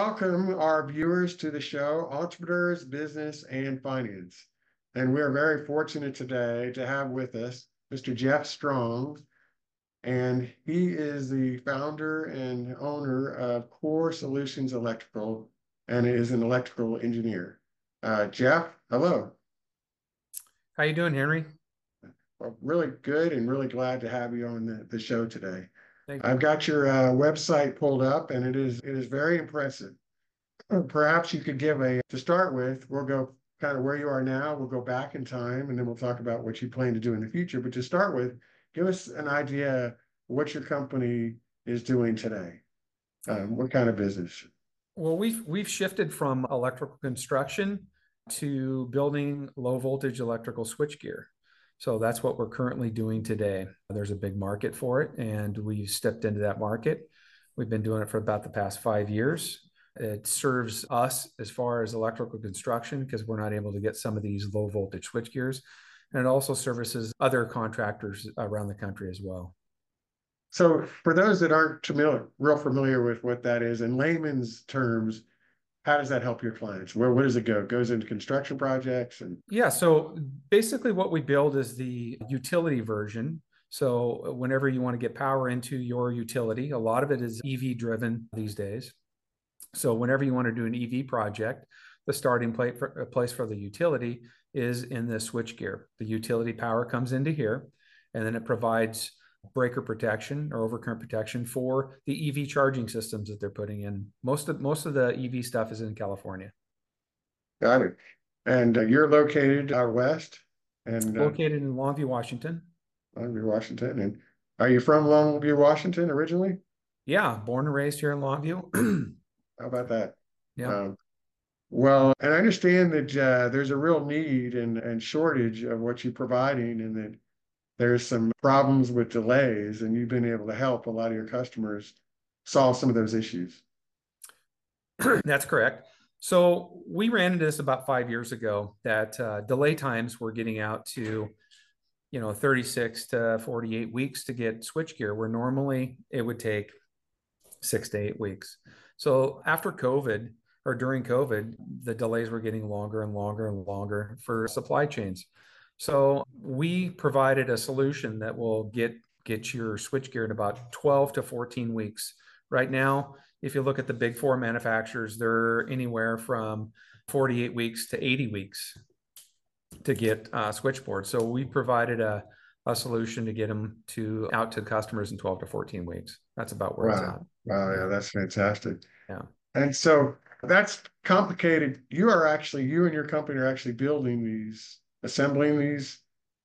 welcome our viewers to the show, Entrepreneurs, Business, and Finance. And we are very fortunate today to have with us Mr. Jeff Strong, and he is the founder and owner of Core Solutions Electrical and is an electrical engineer. Jeff, hello. How you doing, Henry? Well, really good and really glad to have you on the show today. Thank I've you. got your website pulled up and it is very impressive. Perhaps you could give to start with, we'll go kind of where you are now, we'll go back in time, and then we'll talk about what you plan to do in the future. But to start with, give us an idea of what your company is doing today. What kind of business? Well, we've shifted from electrical construction to building low voltage electrical switchgear. So that's what we're currently doing today. There's a big market for it, and we stepped into that market. We've been doing it for about the past 5 years. It serves us as far as electrical construction because we're not able to get some of these low voltage switchgears. And it also services other contractors around the country as well. So for those that aren't real familiar with what that is, in layman's terms, how does that help your clients? Where does it go? It goes into construction projects and Yeah, so basically what we build is the utility version. So whenever you want to get power into your utility, a lot of it is EV driven these days. So whenever you want to do an EV project, the starting place for the utility is in the switchgear. The utility power comes into here, and then it provides breaker protection or overcurrent protection for the EV charging systems that they're putting in. Most of the EV stuff is in California. got it. And you're located out west and Located in Longview, Washington. Longview, Washington. And are you from Longview, Washington originally? Yeah, born and raised here in Longview. How about that? Yeah. Um, well, and I understand that there's a real need and shortage of what you're providing, and that there's some problems with delays, and you've been able to help a lot of your customers solve some of those issues. That's correct. So we ran into this about 5 years ago that delay times were getting out to 36 to 48 weeks to get switchgear, where normally it would take 6 to 8 weeks. So after COVID or during COVID, the delays were getting longer and longer and longer for supply chains. So we provided a solution that will get your switchgear in about 12 to 14 weeks. Right now, if you look at the big four manufacturers, they're anywhere from 48 weeks to 80 weeks to get switchboards. So we provided a solution to get them out to customers in 12 to 14 weeks. That's about where it's at. Wow. Wow. Yeah, that's fantastic. Yeah. And so that's complicated. You and your company are actually assembling these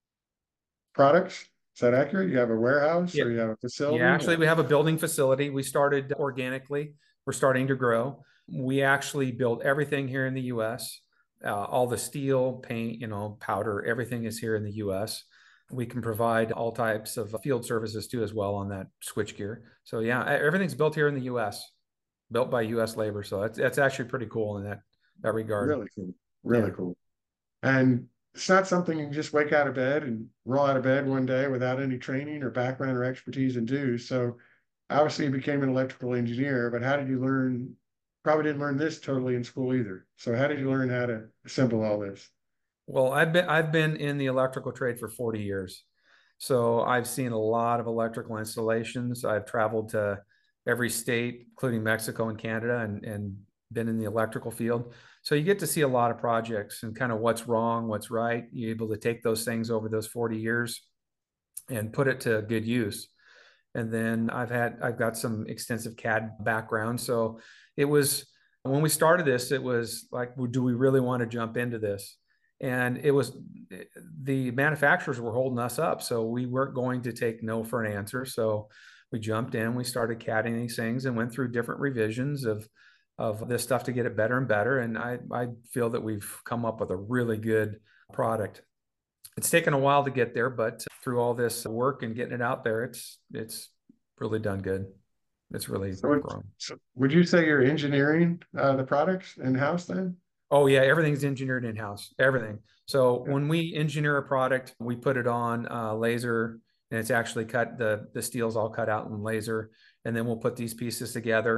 products. Is that accurate? You have a warehouse Yeah. or you have a facility? Yeah, actually, we have a building facility. We started organically. We're starting to grow. We actually build everything here in the U.S. All the steel, paint, powder, everything is here in the U.S. We can provide all types of field services too as well on that switchgear. So yeah, everything's built here in the U.S., built by U.S. labor. So that's actually pretty cool in that regard. Really cool. Yeah. Really cool. And it's not something you can just wake out of bed and roll out of bed one day without any training or background or expertise and do. So obviously you became an electrical engineer, but how did you learn? Probably didn't learn this totally in school either. So how did you learn how to assemble all this? Well, I've been in the electrical trade for 40 years. So I've seen a lot of electrical installations. I've traveled to every state, including Mexico and Canada, and been in the electrical field. So you get to see a lot of projects and kind of what's wrong, what's right. You're able to take those things over those 40 years and put it to good use. And then I've got some extensive CAD background. So it was, when we started this, it was like, well, do we really want to jump into this? And it was, the manufacturers were holding us up. So we weren't going to take no for an answer. So we jumped in, we started CADing these things and went through different revisions of this stuff to get it better and better. And I feel that we've come up with a really good product. It's taken a while to get there, but through all this work and getting it out there, it's really done good. It's really grown. So would you say you're engineering the products in-house then? Oh yeah, everything's engineered in-house, everything. So when we engineer a product, we put it on laser, and it's actually cut, the steel's all cut out in laser, and then we'll put these pieces together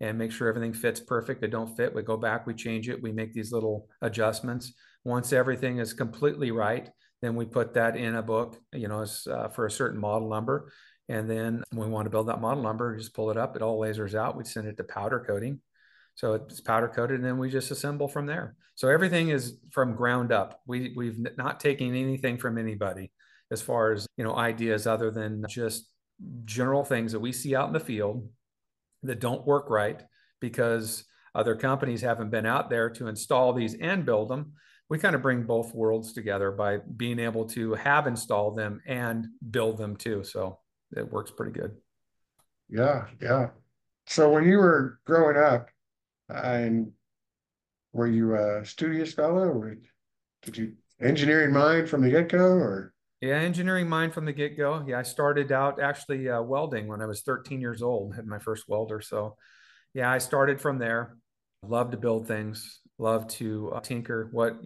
and make sure everything fits perfect. They don't fit, we go back, we change it, we make these little adjustments. Once everything is completely right, then we put that in a book, as, for a certain model number. And then when we want to build that model number, just pull it up, it all lasers out, we send it to powder coating. So it's powder coated, and then we just assemble from there. So everything is from ground up. We've not taken anything from anybody as far as, ideas, other than just general things that we see out in the field that don't work right because other companies haven't been out there to install these and build them. We kind of bring both worlds together by being able to have installed them and build them too. So it works pretty good. Yeah, yeah. So when you were growing up, and were you a studious fellow, or did you engineering mind from the get-go, or? Yeah, engineering mind from the get-go. Yeah, I started out actually welding when I was 13 years old, had my first welder. So yeah, I started from there. Love to build things, love to tinker.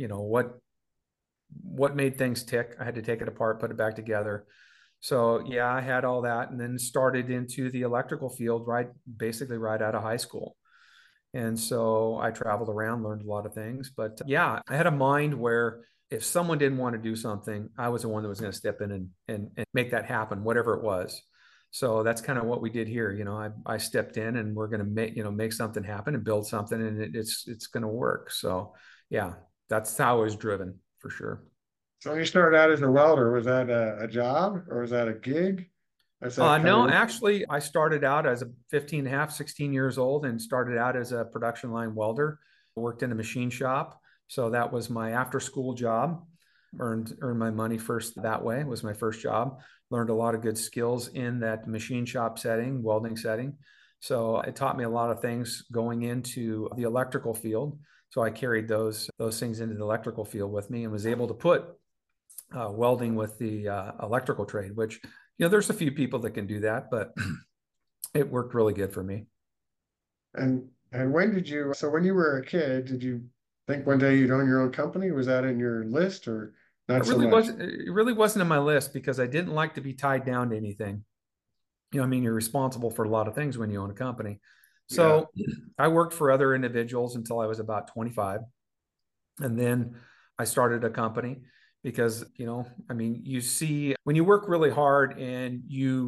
What made things tick. I had to take it apart, put it back together. So yeah, I had all that, and then started into the electrical field basically right out of high school. And so I traveled around, learned a lot of things. But yeah, I had a mind where if someone didn't want to do something, I was the one that was going to step in and make that happen, whatever it was. So that's kind of what we did here. I stepped in, and we're going to make something happen and build something, and it's going to work. So yeah, that's how I was driven for sure. So when you started out as a welder, was that a job, or was that a gig? Is that kind of No, what? actually, I started out as a 15 and a half, 16 years old, and started out as a production line welder. I worked in a machine shop. So that was my after school job. Earned my money first that way. It was my first job. Learned a lot of good skills in that machine shop setting, welding setting. So it taught me a lot of things going into the electrical field. So I carried those things into the electrical field with me and was able to put welding with the electrical trade, which, there's a few people that can do that, but it worked really good for me. And when did you, so when you were a kid, did you think one day you'd own your own company? Was that in your list, or not so much? It really wasn't in my list because I didn't like to be tied down to anything. You're responsible for a lot of things when you own a company. Yeah. So I worked for other individuals until I was about 25. And then I started a company because, you see, when you work really hard and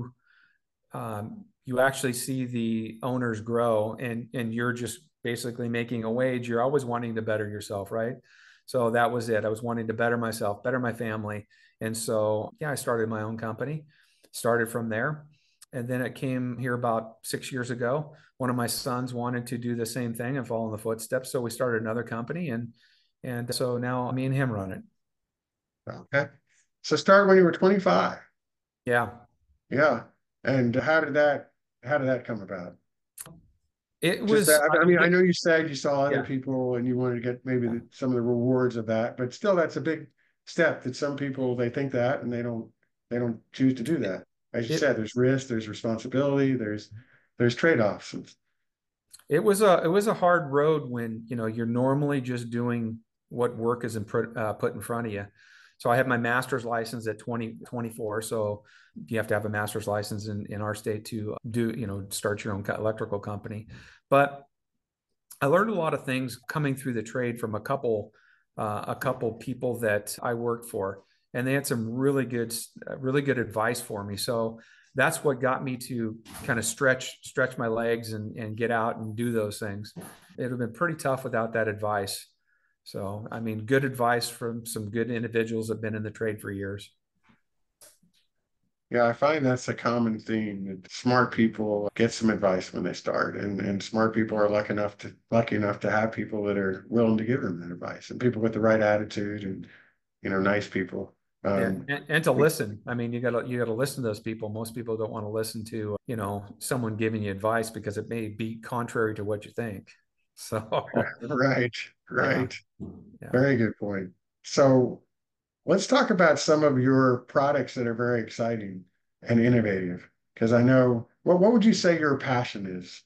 you actually see the owners grow, and you're just basically making a wage, you're always wanting to better yourself, right? So that was it. I was wanting to better myself, better my family. And so, yeah, I started my own company, started from there. And then it came here about 6 years ago. One of my sons wanted to do the same thing and follow in the footsteps. So we started another company, and so now me and him run it. Okay. So start when you were 25. Yeah. Yeah. And how did that come about? It Just that, was, I mean, I know you said you saw other yeah. people and you wanted to get maybe Yeah. some of the rewards of that, but still that's a big step that some people, they think that and they don't choose to do It, that. As you it, said, there's risk, there's responsibility, there's trade-offs. it was a hard road when, you're normally just doing what work is put in front of you. So I have my master's license at 2024. So you have to have a master's license in our state to start your own electrical company. But I learned a lot of things coming through the trade from a couple people that I worked for, and they had some really good advice for me. So that's what got me to kind of stretch my legs and get out and do those things. It would have been pretty tough without that advice. So, I mean, good advice from some good individuals that have been in the trade for years. Yeah, I find that's a common theme that smart people get some advice when they start, and smart people are lucky enough to have people that are willing to give them that advice, and people with the right attitude, and nice people. Yeah, Um, and to listen. I mean, you gotta listen to those people. Most people don't want to listen to, someone giving you advice because it may be contrary to what you think. So, right, yeah, right. yeah. Very good point. So let's talk about some of your products that are very exciting and innovative, because I know what would you say your passion is?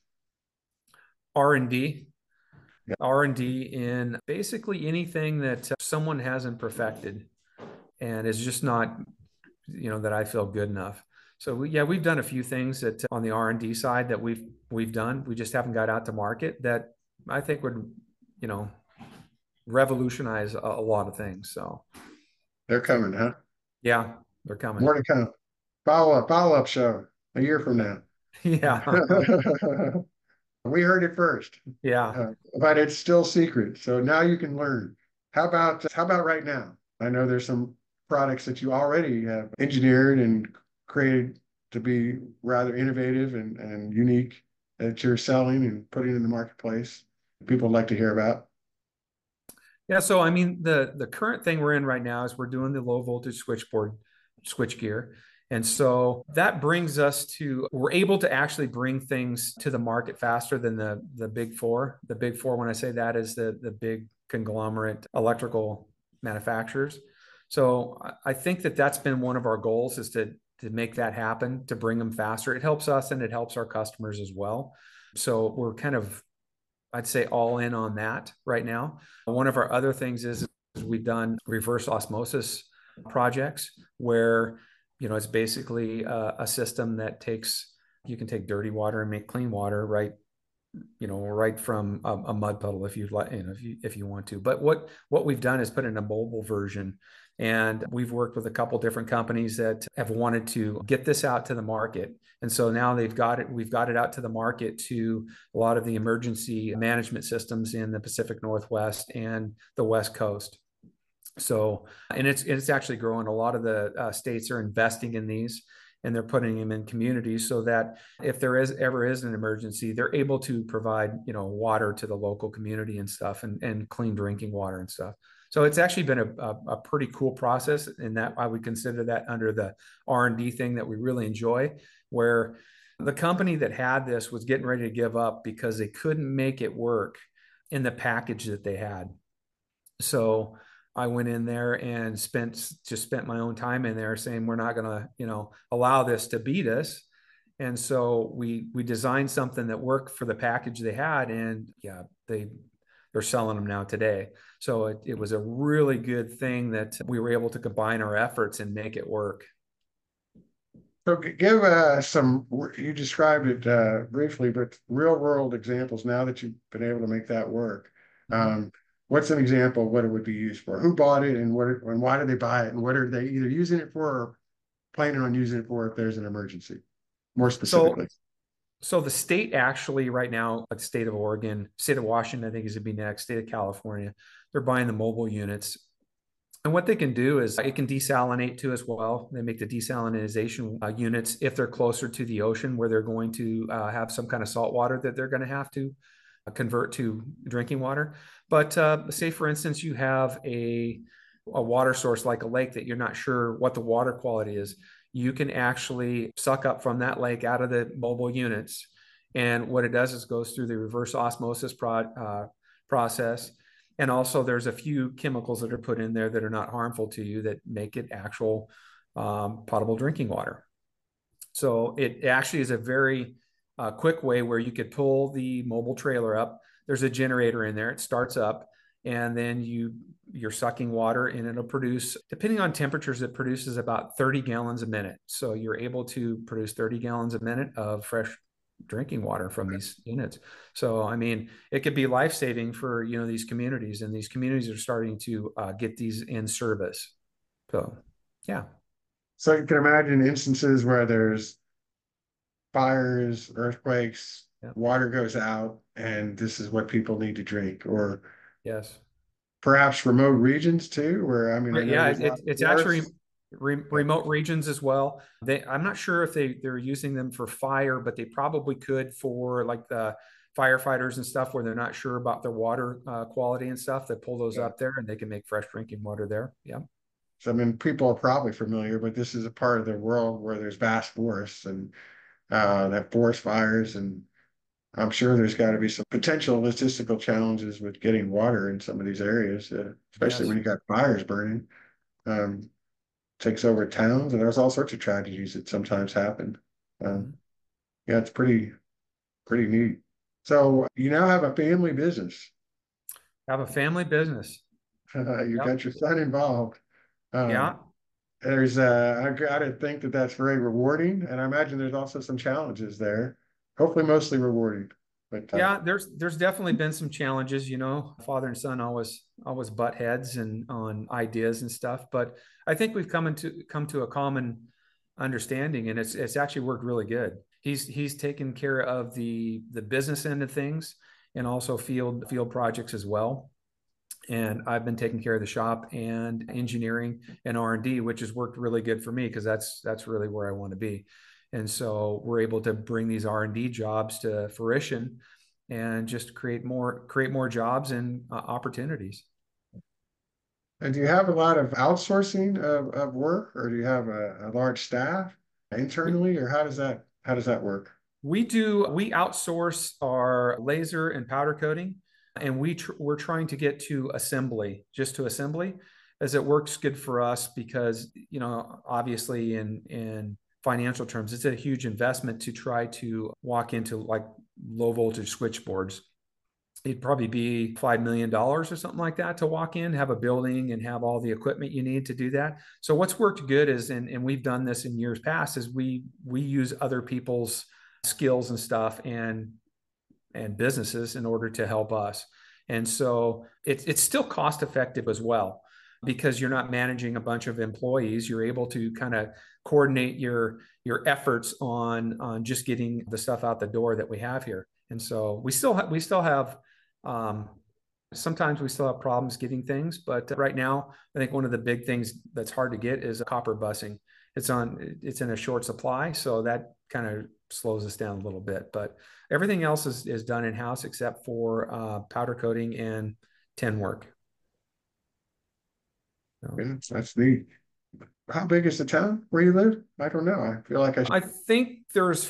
R&D, Yeah. R&D in basically anything that someone hasn't perfected and is just not, that I feel good enough. So yeah, we've done a few things that on the R&D side that we've done. We just haven't got out to market that I think would, you know, revolutionize a lot of things. So They're coming, huh? yeah, they're coming. More to come. Follow up show a year from now. Yeah. We heard it first, Yeah. but it's still secret. So now you can learn. How about right now? I know there's some products that you already have engineered and created to be rather innovative and unique that you're selling and putting in the marketplace. People like to hear about. Yeah, so I mean the current thing we're in right now is we're doing the low voltage switchboard switch gear. And so that brings us to we're able to actually bring things to the market faster than the big four. The big four, when I say that, is the big conglomerate electrical manufacturers. So I think that that's been one of our goals is to make that happen, to bring them faster. It helps us and it helps our customers as well. So we're kind of, I'd say, all in on that right now. One of our other things is we've done reverse osmosis projects where, you know, it's basically a system that takes, you can take dirty water and make clean water, right? You know, right from a mud puddle if you like, you know, if you want to. But what we've done is put in a mobile version, and we've worked with a couple different companies that have wanted to get this out to the market. And so now they've got it, we've got it out to the market to a lot of the emergency management systems in the Pacific Northwest and the West Coast. So, and it's actually growing. A lot of the states are investing in these, and they're putting them in communities so that if there is ever is an emergency, they're able to provide, you know, water to the local community and stuff, and clean drinking water and stuff. So it's actually been a pretty cool process, and that I would consider that under the R&D thing that we really enjoy, where the company that had this was getting ready to give up because they couldn't make it work in the package that they had. So I went in there and spent my own time in there saying we're not going to, you know, allow this to beat us. And so we designed something that worked for the package they had, and yeah, they're selling them now today. So it was a really good thing that we were able to combine our efforts and make it work. So give you described it briefly, but real world examples now that you've been able to make that work. Mhm. What's an example of what it would be used for? Who bought it and why did they buy it? And what are they either using it for or planning on using it for if there's an emergency, more So specifically? So the state actually right now, like the state of Oregon, state of Washington, I think is to be next, state of California, they're buying the mobile units. And what they can do is it can desalinate too as well. They make the desalination units if they're closer to the ocean where they're going to have some kind of salt water that they're going to have to convert to drinking water. But say, for instance, you have a water source like a lake that you're not sure what the water quality is, you can actually suck up from that lake out of the mobile units. And what it does is goes through the reverse osmosis process. And also, there's a few chemicals that are put in there that are not harmful to you that make it actual potable drinking water. So it actually is a very quick way where you could pull the mobile trailer up. There's a generator in there. It starts up, and then you're sucking water, and it'll produce, depending on temperatures, it produces about 30 gallons a minute. So you're able to produce 30 gallons a minute of fresh drinking water from these units. So I mean, it could be life saving for, you know, these communities, and these communities are starting to get these in service. So yeah. So you can imagine instances where there's fires, earthquakes, Yeah. water goes out, and this is what people need to drink, or Yes. perhaps remote regions too, where I mean, I Right. know Yeah, there's a lot of it's actually forests. remote regions as well. I'm not sure if they're using them for fire, but they probably could for like the firefighters and stuff where they're not sure about their water quality and stuff. They pull those Yeah. up there and they can make fresh drinking water there. Yeah. So, I mean, people are probably familiar, but this is a part of the world where there's vast forests and that forest fires, and I'm sure there's got to be some potential logistical challenges with getting water in some of these areas, especially when Yes. you got fires burning. Um, Takes over towns, and there's all sorts of tragedies that sometimes happen. Um, Mhm. yeah, it's pretty neat. So you now have a family business. Have a family business. You Yep. got your son involved. Um, Yeah. I gotta think that that's very rewarding, and I imagine there's also some challenges there. Hopefully, mostly rewarding. But Yeah, there's definitely been some challenges, you know. Father and son always butt heads and on ideas and stuff, but I think we've come to a common understanding, and it's actually worked really good. He's taken care of the business end of things and also field projects as well. And I've been taking care of the shop and engineering and R&D, which has worked really good for me because that's really where I want to be. And so we're able to bring these R&D jobs to fruition and just create more jobs and opportunities. and do you have a lot of outsourcing of work, or do you have a large staff We, internally, or how does that work? we outsource our laser and powder coating, and we're trying to get to assembly, just to assembly, as it works good for us because, you know, obviously in financial terms, it's a huge investment to try to walk into like low voltage switchboards. It'd probably be $5 million or something like that to walk in, have a building, and have all the equipment you need to do that. So what's worked good is, and we've done this in years past, is we use other people's skills and stuff and businesses in order to help us. And so it's still cost effective as well because you're not managing a bunch of employees. You're able to kind of coordinate your efforts on just getting the stuff out the door that we have here. And so we still have um, sometimes we still have problems getting things, but right now I think one of the big things that's hard to get is copper busing. It's in a short supply, so that kind of slows us down a little bit. But everything else is done in house except for powder coating and tin work. So Yeah, that's neat. How big is the town where you live? I don't know. I feel like I should. I think there's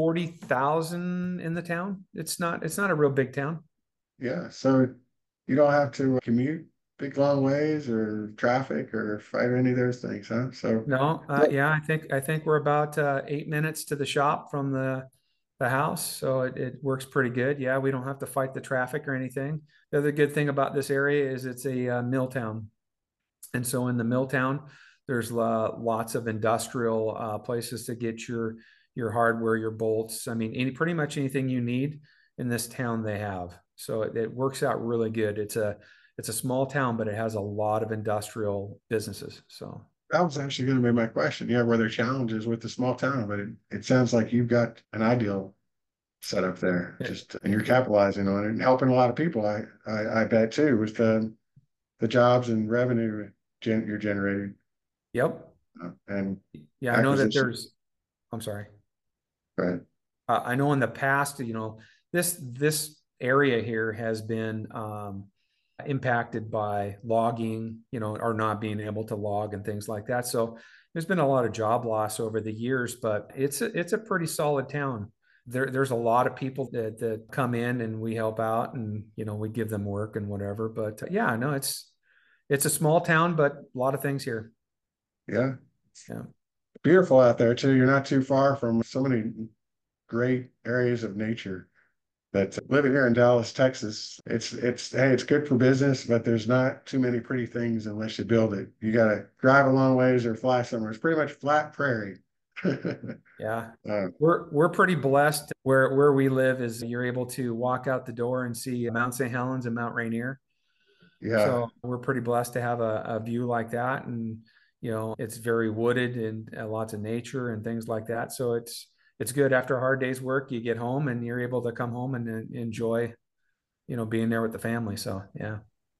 40,000 in the town. It's not a real big town. Yeah, so you don't have to commute big long ways or traffic or fight any of those things, huh? So, No, so yeah, I think we're about 8 minutes to the shop from the house, so it works pretty good. Yeah, we don't have to fight the traffic or anything. The other good thing about this area is it's a mill town, and so in the mill town, there's lots of industrial places to get your hardware, your bolts. I mean, pretty much anything you need in this town they have. So it works out really good. It's a small town, but it has a lot of industrial businesses. So. that was actually going to be my question. Yeah, were there challenges with the small town? But it sounds like you've got an ideal setup there, just and you're capitalizing on it and helping a lot of people. I bet too with the jobs and revenue you're generating Yep. and Yeah, I know that acquisition. I'm sorry. Right. I know in the past, you know, this area here has been impacted by logging, you know, or not being able to log and things like that. So there's been a lot of job loss over the years, but it's a pretty solid town. There's a lot of people that come in and we help out, and you know we give them work and whatever. But yeah, no, it's a small town, but a lot of things here. Yeah. Yeah. Beautiful out there too. You're not too far from so many great areas of nature. But living here in Dallas, Texas, it's hey, it's good for business, but there's not too many pretty things unless you build it. You got to drive a long ways or fly somewhere. It's pretty much flat prairie. Yeah. uh, We're pretty blessed where we live is you're able to walk out the door and see Mount St. Helens and Mount Rainier. yeah. So we're pretty blessed to have a view like that. And, you know, it's very wooded and lots of nature and things like that. So it's good after a hard day's work. You get home and you're able to come home and enjoy, you know, being there with the family. So, yeah.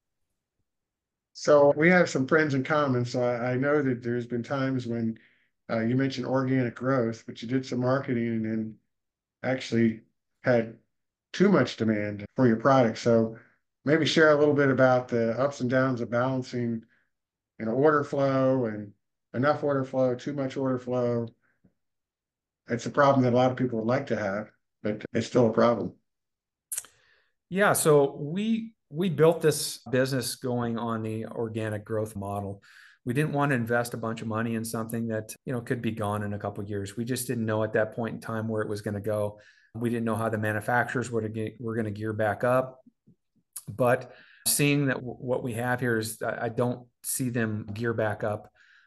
So we have some friends in common. So I know that there's been times when you mentioned organic growth, but you did some marketing and actually had too much demand for your product. So maybe share a little bit about the ups and downs of balancing, order flow and enough order flow, too much order flow. It's a problem that a lot of people would like to have, but it's still a problem. Yeah, so we built this business going on the organic growth model. We didn't want to invest a bunch of money in something that, you know, could be gone in a couple of years. We just didn't know at that point in time where it was going to go. We didn't know how the manufacturers were going to gear back up. But seeing that what we have here is, I don't see them gear back up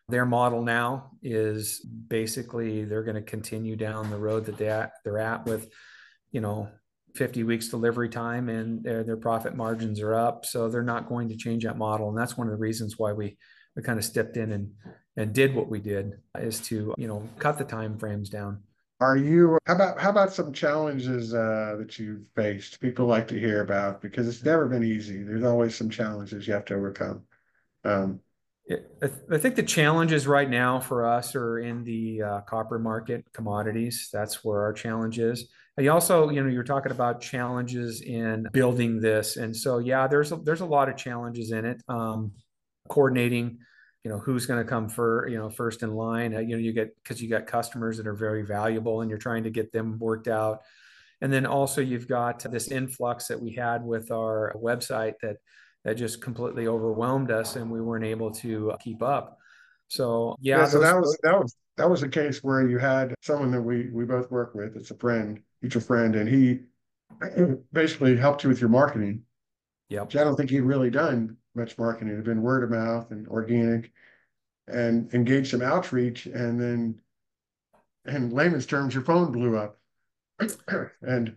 Their model now is basically they're going to continue down the road that they're at with, you know, 50 weeks delivery time, and their profit margins are up. So they're not going to change that model. And that's one of the reasons why we kind of stepped in and did what we did, is to, you know, cut the time frames down. How about some challenges that you've faced? People like to hear about because it's never been easy. There's always some challenges you have to overcome. Um, I think the challenges right now for us are in the copper market, commodities. That's where our challenge is. And you also, you know, you're talking about challenges in building this, and so yeah, there's a lot of challenges in it. Coordinating, you know, who's going to come first in line. You know, because you got customers that are very valuable, and you're trying to get them worked out. And then also you've got this influx that we had with our website that just completely overwhelmed us, and we weren't able to keep up. So yeah, yeah, so those. that was a case where you had someone that we both work with. It's a friend, mutual friend, and he basically helped you with your marketing. Yep. Which I don't think he'd really done much marketing. It'd been word of mouth and organic, and engaged some outreach, and then in layman's terms, your phone blew up, and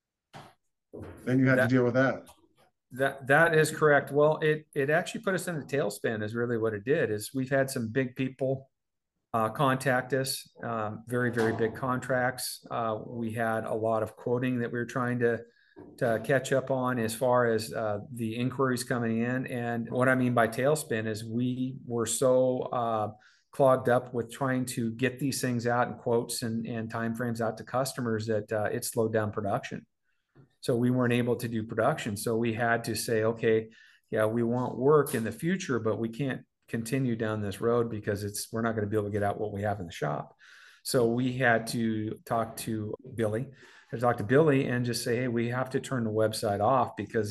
then you had to That deal with that. that is correct. Well, it actually put us in a tailspin, is really what it did. Is we've had some big people contact us, very big contracts. We had a lot of quoting that we were trying to catch up on as far as the inquiries coming in. And what I mean by tailspin is we were so clogged up with trying to get these things out in quotes and timeframes out to customers that it slowed down production. So we weren't able to do production. So we had to say, okay, yeah, we want work in the future, but we can't continue down this road because we're not going to be able to get out what we have in the shop. So we had to talk to Billy, and just say, hey, we have to turn the website off because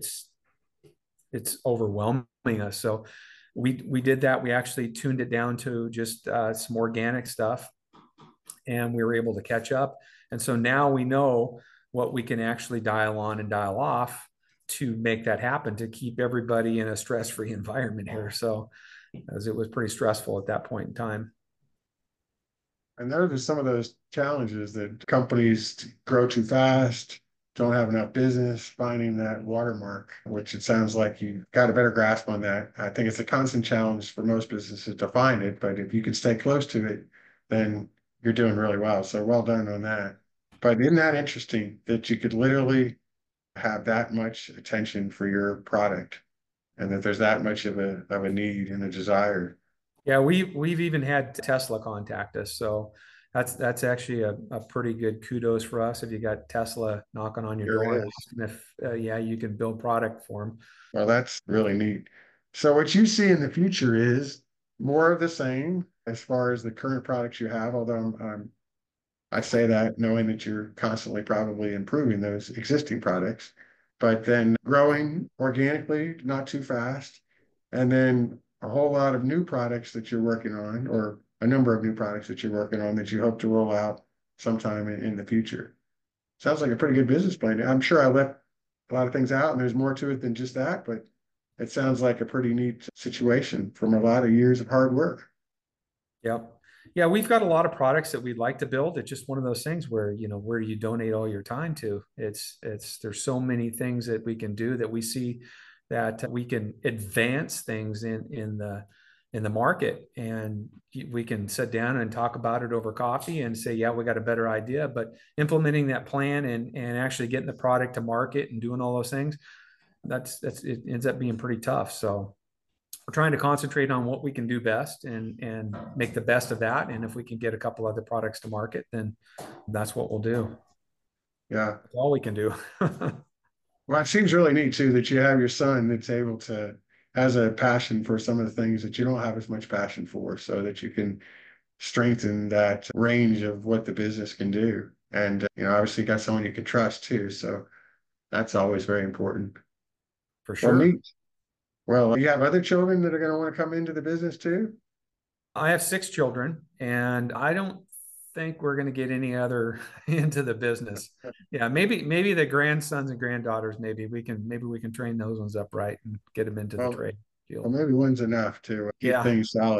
it's overwhelming us. So we did that. We actually tuned it down to just some organic stuff, and we were able to catch up. And so now we know what we can actually dial on and dial off to make that happen, to keep everybody in a stress-free environment here. So, as it was pretty stressful at that point in time. And those are some of those challenges that companies grow too fast, don't have enough business, finding that watermark, which it sounds like you got a better grasp on that. I think it's a constant challenge for most businesses to find it, but if you can stay close to it, then you're doing really well. So well done on that. But isn't that interesting that you could literally have that much attention for your product and that there's that much of a need and a desire? Yeah, we've even had Tesla contact us. So that's actually a pretty good kudos for us if you got Tesla knocking on your door Sure and is. asking if yeah, you can build product for them. Well, that's really neat. So what you see in the future is more of the same as far as the current products you have, although I say that knowing that you're constantly probably improving those existing products, but then growing organically, not too fast, and then a whole lot of new products that you're working on, or a number of new products that you're working on that you hope to roll out sometime in the future. Sounds like a pretty good business plan. I'm sure I left a lot of things out, and there's more to it than just that, but it sounds like a pretty neat situation from a lot of years of hard work. Yep. Yeah, we've got a lot of products that we'd like to build. It's just one of those things where, you know, where do you donate all your time to? There's so many things that we can do, that we see that we can advance things in the market, and we can sit down and talk about it over coffee and say, yeah, we got a better idea. But implementing that plan and actually getting the product to market and doing all those things, that's it ends up being pretty tough. So we're trying to concentrate on what we can do best and make the best of that. And if we can get a couple other products to market, then that's what we'll do. Yeah. That's all we can do. Well, it seems really neat too that you have your son that's able to has a passion for some of the things that you don't have as much passion for, so that you can strengthen that range of what the business can do. And obviously you got someone you can trust too, so that's always very important. For Well, sure. neat. Well, you have other children that are going to want to come into the business too? I have 6 children, and I don't think we're going to get any other into the business. Yeah, maybe the grandsons and granddaughters. Maybe we can train those ones up right and get them into the Well, trade well, field. maybe one's enough to keep Yeah, things solid.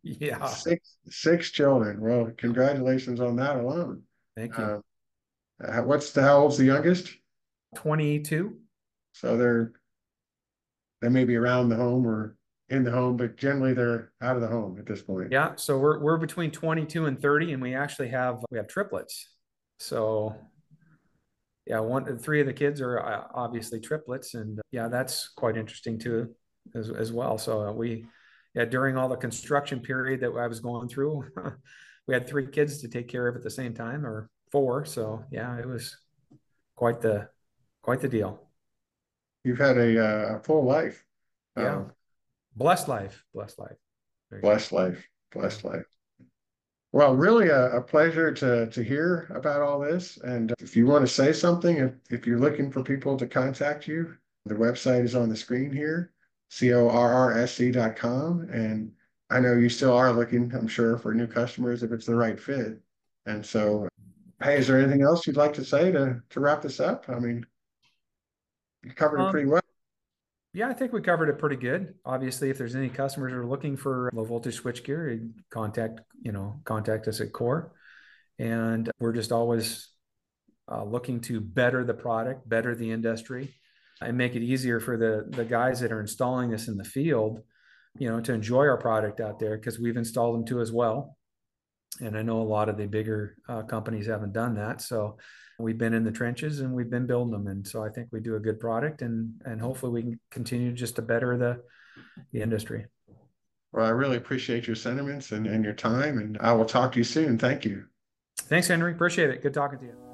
Yeah. Six children. Well, congratulations on that alone. Thank you. Uh, how old's the youngest? 22. So they may be around the home or in the home, but generally they're out of the home at this point. Yeah. So we're between 22 and 30, and we have triplets. So yeah, three of the kids are obviously triplets, and yeah, that's quite interesting too, as well. So yeah, during all the construction period that I was going through, we had three kids to take care of at the same time, or four. So yeah, it was quite the deal. You've had a full life. Yeah, Uh, blessed life, blessed life. Very good. blessed life, blessed life. Well, really a pleasure to hear about all this. And if you want to say something, if you're looking for people to contact you, the website is on the screen here, corrsc.com. And I know you still are looking, I'm sure, for new customers if it's the right fit. And so, hey, is there anything else you'd like to say to wrap this up? I mean, you covered it Um, pretty well. Yeah, I think we covered it pretty good. Obviously, if there's any customers who are looking for low voltage switchgear, contact us at Core. And we're just always looking to better the product, better the industry, and make it easier for the guys that are installing this in the field, to enjoy our product out there, because we've installed them too as well. And I know a lot of the bigger companies haven't done that. So we've been in the trenches and we've been building them. And so I think we do a good product, and hopefully we can continue just to better the industry. Well, I really appreciate your sentiments and your time, and I will talk to you soon. Thank you. Thanks, Henry. Appreciate it. Good talking to you.